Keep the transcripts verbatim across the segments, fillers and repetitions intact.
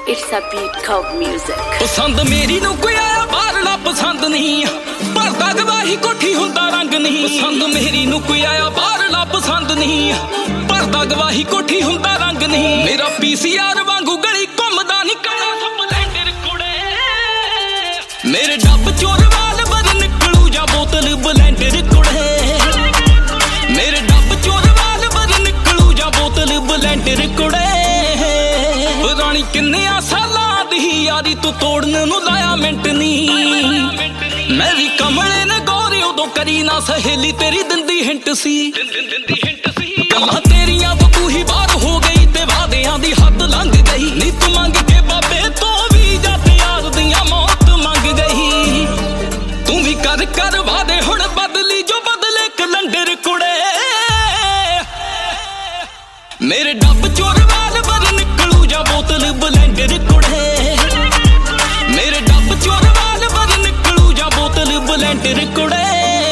It's a beat called music. पसंद मेरी नू कोई आया बाहरला पसंद नहीं भरदा गवाही कोठी हुंदा रंग नहीं पसंद मेरी नू कोई आया बाहरला पसंद नहीं भरदा गवाही कोठी हुंदा रंग नहीं मेरा पीसीआर वांगू गली घुमदा नहीं काला स्पलेंडर कुड़े मेरे डब चोर वाल बर निकलू जा बोतल ब्लेंडर कुड़े मेरे डब चोर वाल बर निकलू जा बोतल ब्लेंडर कुड़े रानी किन्ने सालां दी यारी तू तोड़ने नू लाया मिंट नी मैं भी कमले ने गौरी उदों करी ना सहेली तेरी दिंदी हिंट सी गल्लां तेरियां तो तू ही बाहर हो गई ते वादियां दी हद लंघ गई नी तू मंग के बाबे तो भी जट यार दियां मौत मंग गई तू भी कर कर वादे हुण बदली जो बदले कलंडर कुड़े मेरे डब चोर वाल बर निकलू जा बोतल ब्लेंडर कुड़े मेरे डब चोर वाल बर निकलू जा बोतल ब्लेंडर कुड़े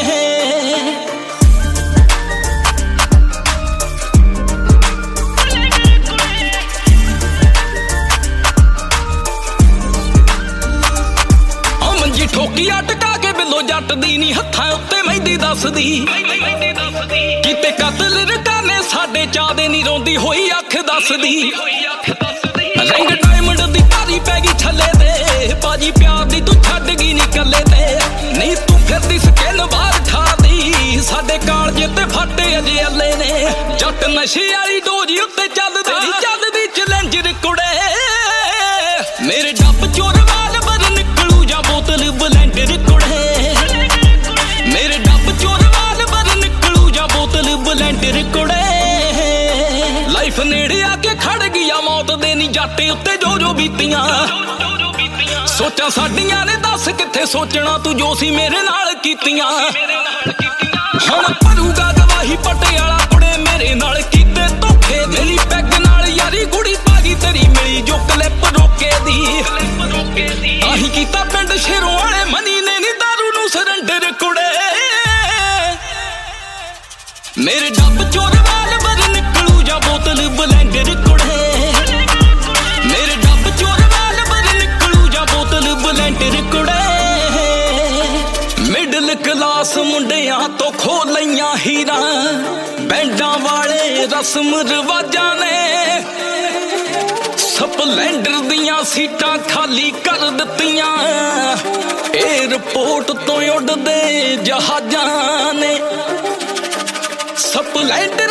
मंजी ठोकी अटका के बिलो जट दी नी हत्थां उत्ते मेहंदी दसदी किते कतल रकाने साडे चादे नी रोंदी होई अख दसदी रंग डायमंड दी तारी पै गई छले ते बाजी प्यार दी तू छड्ड गई नी कल्ले ते नहीं तू फिरदी स्किन बाहर ठा दी साडे कालजे ते फटे अजे अल्ले ने जट नशे वाली डोजी उत्ते चलदी चलदी चैलेंजर कुड़े मेरे डब चोर वाल बर निकलू जा बोतल ब्लेंडर कुड़े मेरे डब चोर वाल बर निकलू जा बोतल ब्लेंडर कुड़े लाइफ नेड़े आके खड़ गया मौत दे नी जाटे उत्ते जो जो बीतियां सोचा साडियां ने दस किथे सोचना तू जो सी मेरे नाल कीतियां हुण भरूगा गवाही पटियाला कुड़े मेरे नाल कीते धोखे मेरी पैग नाल यारी गुड़ी पागी तेरी मिली जो क्लिप रोके दी आही कीता पिंड शेरों वाले मनी ने नी दारू नू सरंडर कुड़े मेरे डब चोर वाल बर निकलू जा बोतल ब्लेंडर कुड़े मेरे डब चोर वाल बर निकलू जा बोतल ब्लेंडर कुड़े मिडल क्लास मुंडियां तो खो लईयां हीरा बैंडां वाले रस्म रिवाजां ने स्पलेंडर दियां सीटां खाली कर दित्तियां एयरपोर्ट तो उड़दे जहाजां ने स्पलेंडर